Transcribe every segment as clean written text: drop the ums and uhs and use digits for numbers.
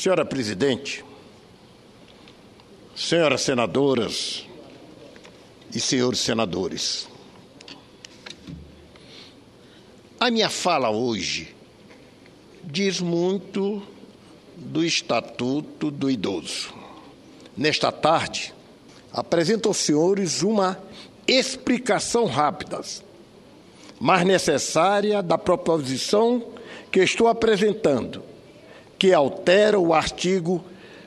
Senhora presidente, senhoras senadoras e senhores senadores, a minha fala hoje diz muito do Estatuto do Idoso. Nesta tarde, apresento aos senhores uma explicação rápida, mas necessária, da proposição que estou apresentando, que altera o artigo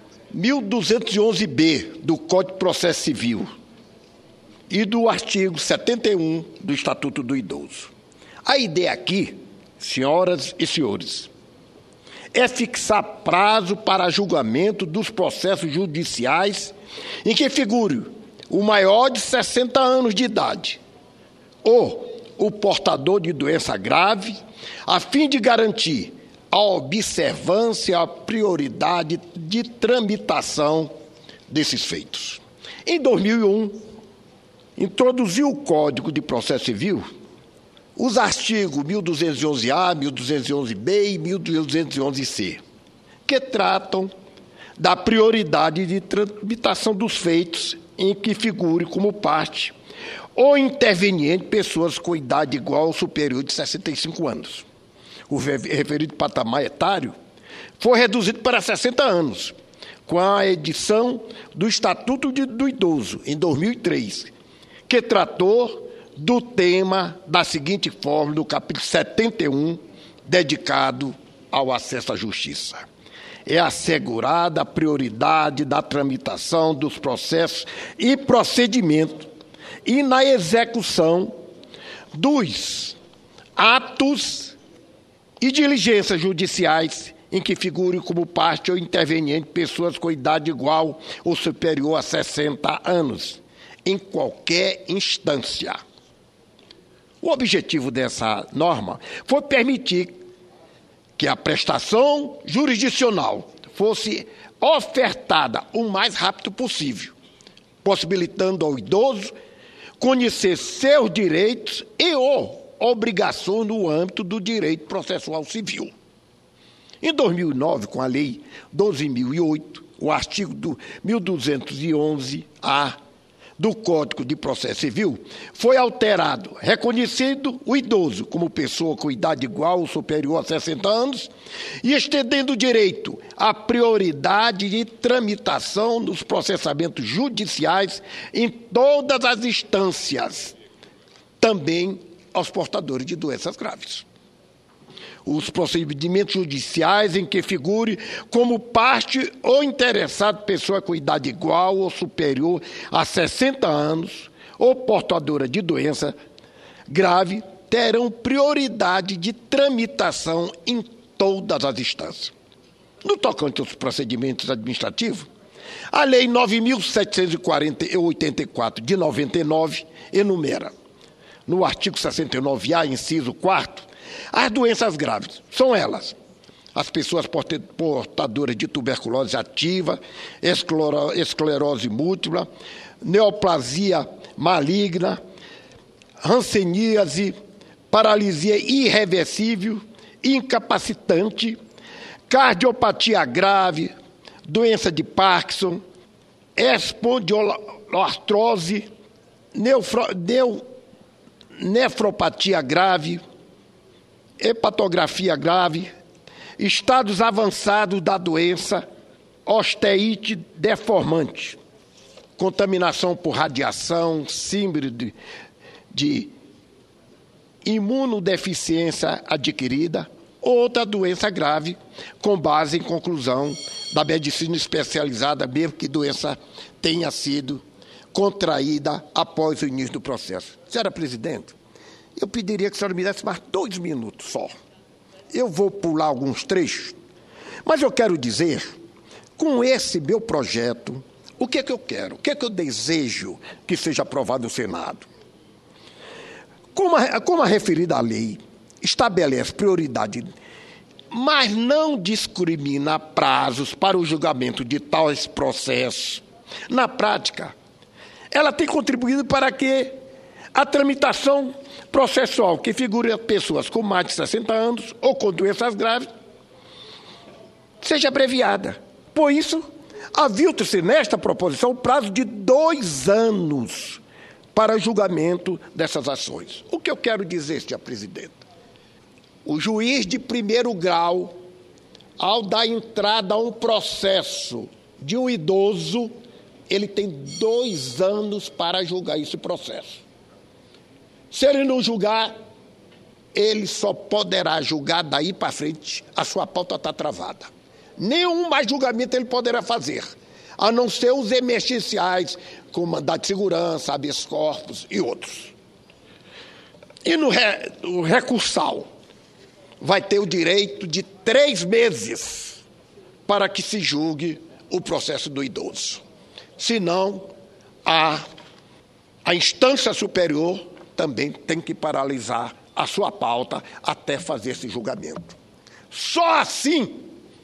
1211-B do Código de Processo Civil e do artigo 71 do Estatuto do Idoso. A ideia aqui, senhoras e senhores, é fixar prazo para julgamento dos processos judiciais em que figure o maior de 60 anos de idade ou o portador de doença grave, a fim de garantir a observância e a prioridade de tramitação desses feitos. Em 2001, introduziu o Código de Processo Civil os artigos 1211-A, 1211-B e 1211-C, que tratam da prioridade de tramitação dos feitos em que figure como parte ou interveniente pessoas com idade igual ou superior de 65 anos. O referido patamar etário foi reduzido para 60 anos, com a edição do Estatuto do Idoso, em 2003, que tratou do tema da seguinte forma, no capítulo 71, dedicado ao acesso à justiça. É assegurada a prioridade da tramitação dos processos e procedimentos e na execução dos atos e diligências judiciais em que figure como parte ou interveniente pessoas com idade igual ou superior a 60 anos, em qualquer instância. O objetivo dessa norma foi permitir que a prestação jurisdicional fosse ofertada o mais rápido possível, possibilitando ao idoso conhecer seus direitos e ou obrigações no âmbito do direito processual civil. Em 2009, com a Lei 12.008, o artigo 1211-A do Código de Processo Civil foi alterado, reconhecendo o idoso como pessoa com idade igual ou superior a 60 anos e estendendo o direito à prioridade de tramitação dos processamentos judiciais em todas as instâncias, também aos portadores de doenças graves. Os procedimentos judiciais em que figure como parte ou interessado pessoa com idade igual ou superior a 60 anos ou portadora de doença grave terão prioridade de tramitação em todas as instâncias. No tocante aos procedimentos administrativos, a Lei 9.784 de 99 enumera, no artigo 69-A, inciso 4º, as doenças graves. São elas: as pessoas portadoras de tuberculose ativa, esclerose múltipla, neoplasia maligna, hanseníase, paralisia irreversível, incapacitante, cardiopatia grave, doença de Parkinson, espondiloartrose, nefropatia grave, hepatografia grave, estados avançados da doença, osteite deformante, contaminação por radiação, síndrome de imunodeficiência adquirida, outra doença grave, com base em conclusão da medicina especializada, mesmo que doença tenha sido contraída após o início do processo. Senhora presidente, eu pediria que a senhora me desse mais 2 minutos só. Eu vou pular alguns trechos, mas eu quero dizer, com esse meu projeto, o que é que eu quero, o que é que eu desejo que seja aprovado no Senado. Como a referida lei estabelece prioridade, mas não discrimina prazos para o julgamento de tais processos, na prática, ela tem contribuído para que a tramitação processual que figure pessoas com mais de 60 anos ou com doenças graves seja abreviada. Por isso, aviu-se nesta proposição o prazo de 2 anos para julgamento dessas ações. O que eu quero dizer, senhor presidente? O juiz de primeiro grau, ao dar entrada a um processo de um idoso, ele tem 2 anos para julgar esse processo. Se ele não julgar, ele só poderá julgar daí para frente, a sua pauta está travada. Nenhum mais julgamento ele poderá fazer, a não ser os emergenciais, como mandado de segurança, habeas corpus e outros. E o recursal vai ter o direito de 3 meses para que se julgue o processo do idoso. Senão, a instância superior também tem que paralisar a sua pauta até fazer esse julgamento. Só assim,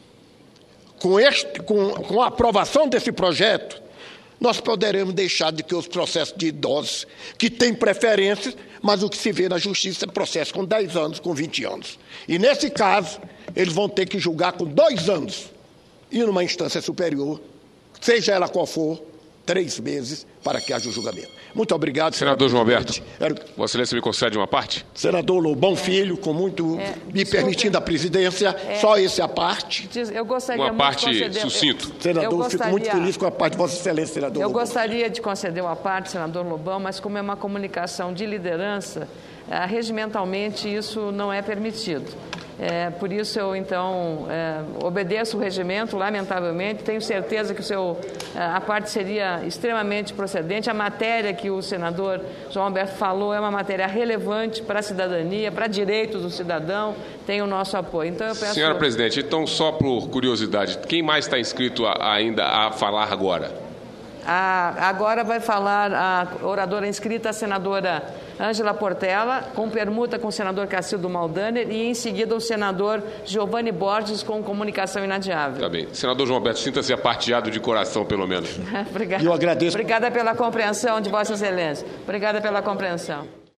com a aprovação desse projeto, nós poderemos deixar de que os processos de idosos, que têm preferências, mas o que se vê na justiça é processo com 10 anos, com 20 anos. E, nesse caso, eles vão ter que julgar com 2 anos. E, numa instância superior, seja ela qual for, 3 meses para que haja o julgamento. Muito obrigado, senador João Alberto. Vossa Excelência me concede uma parte? Senador Lobão Filho, com muito me permitindo a presidência, só essa parte. Eu gostaria uma parte sucinto. Senador, fico muito feliz com a parte de Vossa Excelência, senador Lobão. Eu gostaria de conceder uma parte, senador Lobão, mas como é uma comunicação de liderança, regimentalmente isso não é permitido. Por isso eu, então, obedeço o regimento, lamentavelmente. Tenho certeza que a parte seria extremamente procedente. A matéria que o senador João Alberto falou é uma matéria relevante para a cidadania, para direitos do cidadão, tem o nosso apoio. Então, eu peço... Senhora presidente, então, só por curiosidade, quem mais está inscrito ainda a falar agora? Agora vai falar a oradora inscrita, a senadora Ângela Portela, com permuta com o senador Cacildo Maldaner, e em seguida o senador Giovanni Borges, com comunicação inadiável. Tá bem. Senador João Alberto, sinta-se aparteado de coração, pelo menos. Obrigada. Eu agradeço. Obrigada pela compreensão de Vossa Excelência. Obrigada pela compreensão.